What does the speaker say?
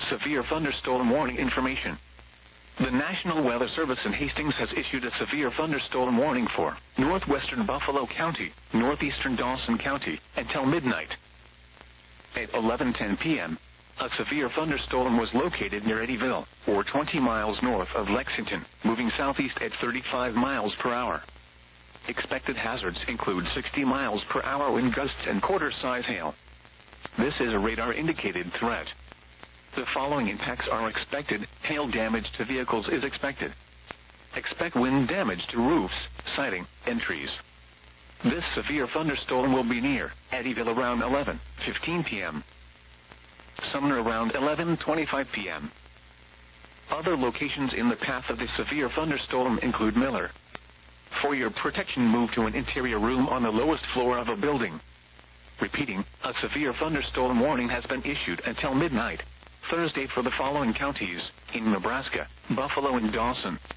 Severe thunderstorm warning information. The National Weather Service in Hastings has issued a severe thunderstorm warning for northwestern Buffalo County, northeastern Dawson County, until midnight. At 11:10 p.m., a severe thunderstorm was located near Eddyville, or 20 miles north of Lexington, moving southeast at 35 miles per hour. Expected hazards include 60 miles per hour wind gusts and quarter-size hail. This is a radar-indicated threat. The following impacts are expected. Hail damage to vehicles is expected. Expect wind damage to roofs, siding, and trees. This severe thunderstorm will be near Eddyville around 11:15 p.m. Sumner around 11:25 p.m. Other locations in the path of the severe thunderstorm include Miller. For your protection, move to an interior room on the lowest floor of a building. Repeating, a severe thunderstorm warning has been issued until midnight Thursday for the following counties in Nebraska: Buffalo and Dawson,